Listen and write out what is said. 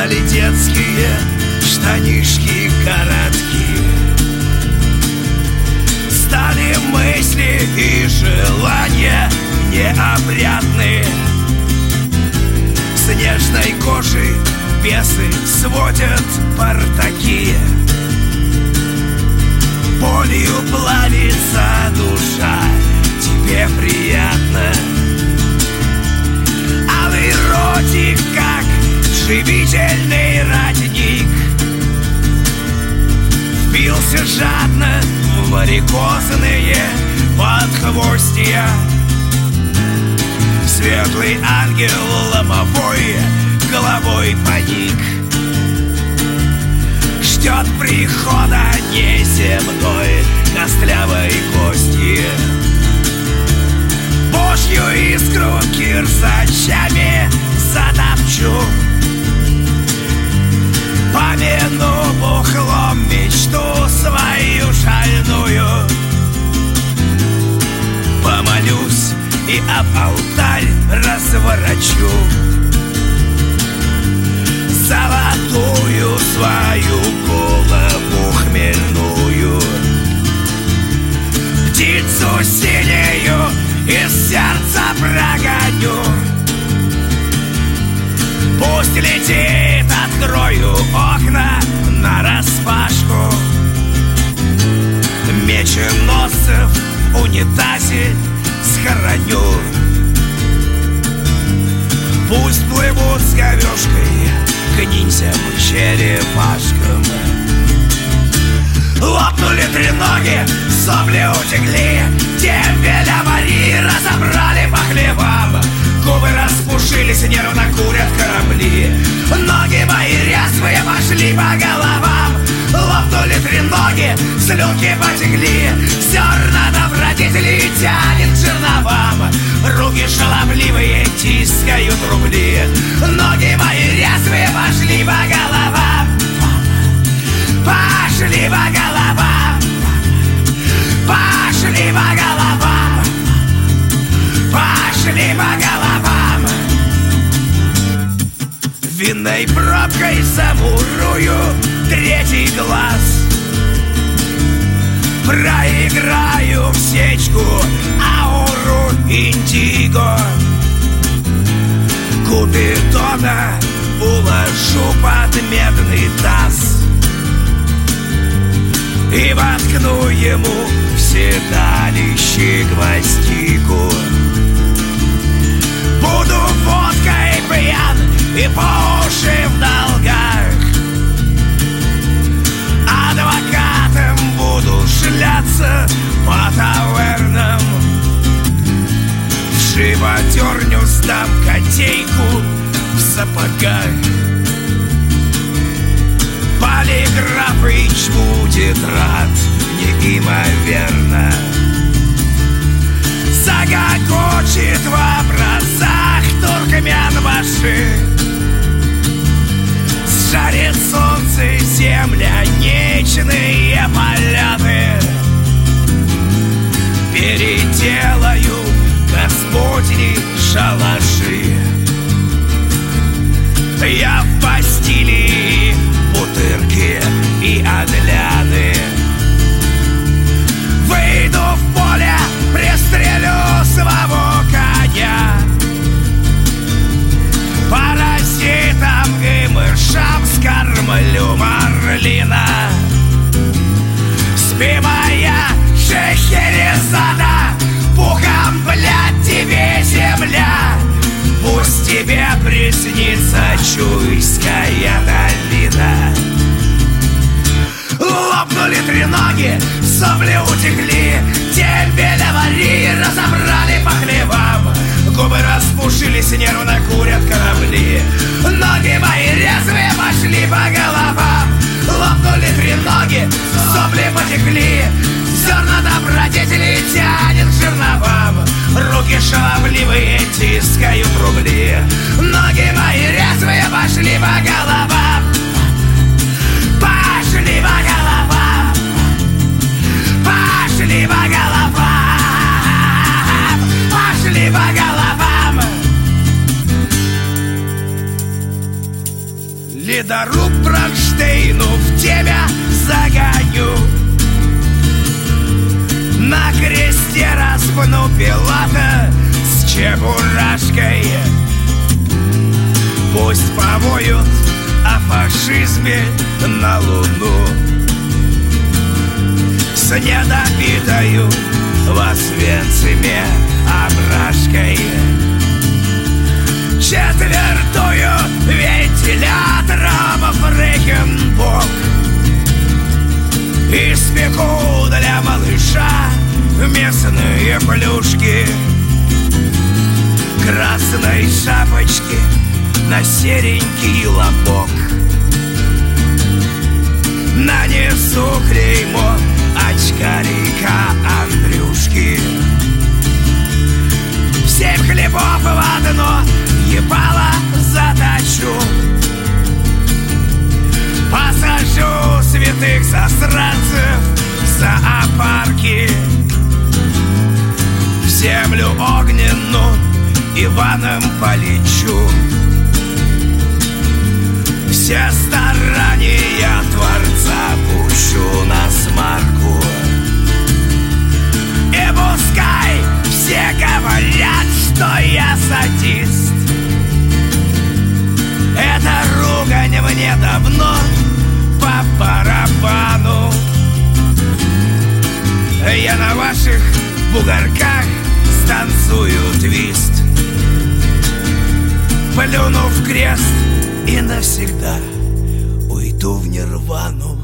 Стали детские штанишки короткие, стали мысли и желания необрядные. Снежной кожей бесы сводят портаки, болью плавится душа, тебе приятно. Алый ротик, как живительный родник, впился жадно в варикозные подхвостья. Светлый ангел ломовой головой поник, ждет прихода неземной костлявой гости. Божью искру кирзачами затопчу, помяну бухлом мечту свою шальную. Помолюсь и об алтарь разворочу золотую свою голову хмельную. Птицу синею из сердца прогоню, пусть летит, открою окна нараспашку. Меченосцев в унитазе схороню, пусть плывут с говёшкой к ниндзям-черепашкам. Лопнули треноги, сопли утекли, дембеля Марии разобрали по хлебам. Губы распушились, нервно курят корабли, ноги мои резвые пошли по головам. Лопнули треноги, слюнки потекли, зерна добродетели тянет к жерновам. Руки шаловливые тискают рубли, ноги мои резвые пошли по головам. Пошли по головам, пошли по головам, пошли по головам. Винной пробкой замурую третий глаз, проиграю в сечку ауру индиго. Купидона уложу под медный таз и воткну ему в седалище гвоздику. Буду водкой пьян и по уши в долгах, адвокатом буду шляться по тавернам. В животерню сдам котейку в сапогах. Полиграфыч будет рад неимоверно, загогочет в образах туркменбаши. Сжарит солнце земля нечные поляны, переделаю господни шалаши. Я в Бастилии бутырки и одляны, выйду в поле, пристрелю своего коня. Паразитам и мышам скормлю марлина. Спи, моя Шехерезада, пухом, блядь, тебе земля. Пусть тебе приснится Чуйская долина. Лопнули треноги, сопли утекли, дембеля Марии разобрали по хлебам. Губы распушились, нервно курят корабли, ноги мои резвые пошли по головам. Лопнули треноги, сопли потекли, зерна добродетели тянет к жерновам. Руки шаловливые тискают рубли, ноги мои резвые пошли по головам. Пошли по головам, пошли по головам, пошли по головам. дорогу к Бронштейну в тебя загоню. На кресте распну Пилата с чебурашкой. Пусть повоют о фашизме на Луну. С недопитою в Освенциме обрашкой. Четвертую вентилятором Фрейхенбок. Испеку для малыша местные плюшки. Красной шапочки на серенький лобок. Нанесу клеймо очкарика Андрюшки. 7 хлебов в одно ебало заточу. Посажу святых засранцев в зоопарки. В землю огненную Иваном полечу. Все старания Творца пущу на смарку. И пускай все говорят, что я садист. Эта ругань мне давно по барабану. Я на ваших бугорках станцую твист. Плюну в крест и навсегда уйду в нирвану.